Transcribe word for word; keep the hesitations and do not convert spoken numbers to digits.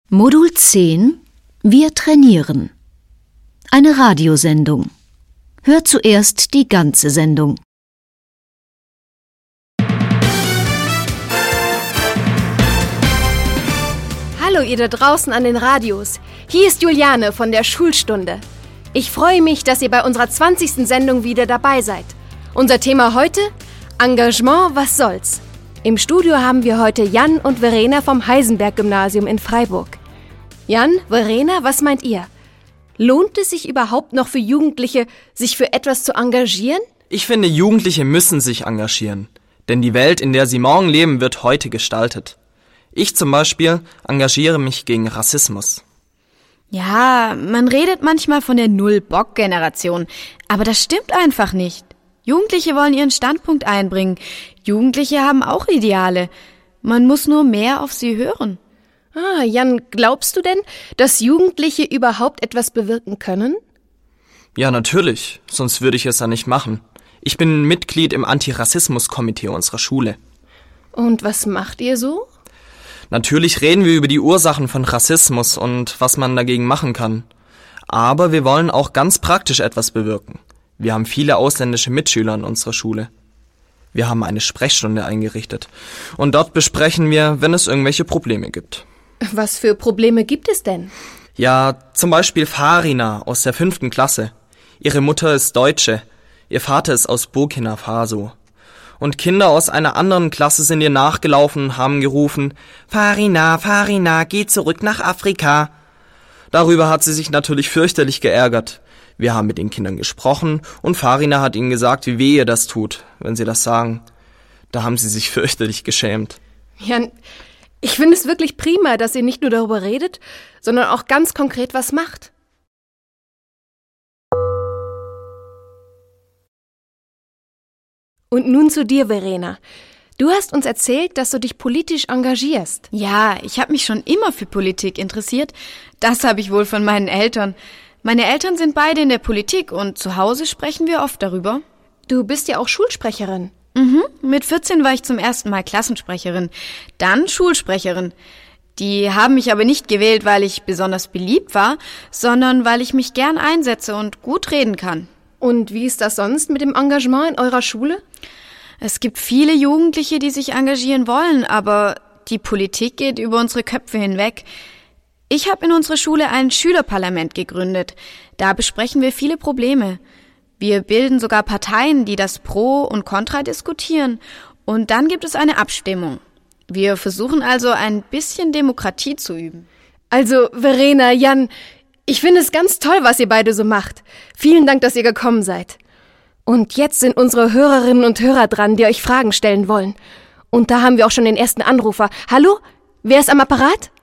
Modul zehn. Wir trainieren. Eine Radiosendung. Hört zuerst die ganze Sendung. Hallo ihr da draußen an den Radios. Hier ist Juliane von der Schulstunde. Ich freue mich, dass ihr bei unserer zwanzigsten Sendung wieder dabei seid. Unser Thema heute? Engagement, was soll's? Im Studio haben wir heute Jan und Verena vom Heisenberg-Gymnasium in Freiburg. Jan, Verena, was meint ihr? Lohnt es sich überhaupt noch für Jugendliche, sich für etwas zu engagieren? Ich finde, Jugendliche müssen sich engagieren. Denn die Welt, in der sie morgen leben, wird heute gestaltet. Ich zum Beispiel engagiere mich gegen Rassismus. Ja, man redet manchmal von der Null-Bock-Generation, aber das stimmt einfach nicht. Jugendliche wollen ihren Standpunkt einbringen. Jugendliche haben auch Ideale. Man muss nur mehr auf sie hören. Ah, Jan, glaubst du denn, dass Jugendliche überhaupt etwas bewirken können? Ja, natürlich, sonst würde ich es ja nicht machen. Ich bin Mitglied im Antirassismus-Komitee unserer Schule. Und was macht ihr so? Natürlich reden wir über die Ursachen von Rassismus und was man dagegen machen kann. Aber wir wollen auch ganz praktisch etwas bewirken. Wir haben viele ausländische Mitschüler in unserer Schule. Wir haben eine Sprechstunde eingerichtet. Und dort besprechen wir, wenn es irgendwelche Probleme gibt. Was für Probleme gibt es denn? Ja, zum Beispiel Farina aus der fünften Klasse. Ihre Mutter ist Deutsche. Ihr Vater ist aus Burkina Faso. Und Kinder aus einer anderen Klasse sind ihr nachgelaufen und haben gerufen, Farina, Farina, geh zurück nach Afrika. Darüber hat sie sich natürlich fürchterlich geärgert. Wir haben mit den Kindern gesprochen und Farina hat ihnen gesagt, wie weh ihr das tut, wenn sie das sagen. Da haben sie sich fürchterlich geschämt. Jan, ich finde es wirklich prima, dass ihr nicht nur darüber redet, sondern auch ganz konkret was macht. Und nun zu dir, Verena. Du hast uns erzählt, dass du dich politisch engagierst. Ja, ich habe mich schon immer für Politik interessiert. Das habe ich wohl von meinen Eltern. Meine Eltern sind beide in der Politik und zu Hause sprechen wir oft darüber. Du bist ja auch Schulsprecherin. Mhm, mit vierzehn war ich zum ersten Mal Klassensprecherin, dann Schulsprecherin. Die haben mich aber nicht gewählt, weil ich besonders beliebt war, sondern weil ich mich gern einsetze und gut reden kann. Und wie ist das sonst mit dem Engagement in eurer Schule? Es gibt viele Jugendliche, die sich engagieren wollen, aber die Politik geht über unsere Köpfe hinweg. Ich habe in unserer Schule ein Schülerparlament gegründet. Da besprechen wir viele Probleme. Wir bilden sogar Parteien, die das Pro und Contra diskutieren. Und dann gibt es eine Abstimmung. Wir versuchen also ein bisschen Demokratie zu üben. Also, Verena, Jan, ich finde es ganz toll, was ihr beide so macht. Vielen Dank, dass ihr gekommen seid. Und jetzt sind unsere Hörerinnen und Hörer dran, die euch Fragen stellen wollen. Und da haben wir auch schon den ersten Anrufer. Hallo? Wer ist am Apparat?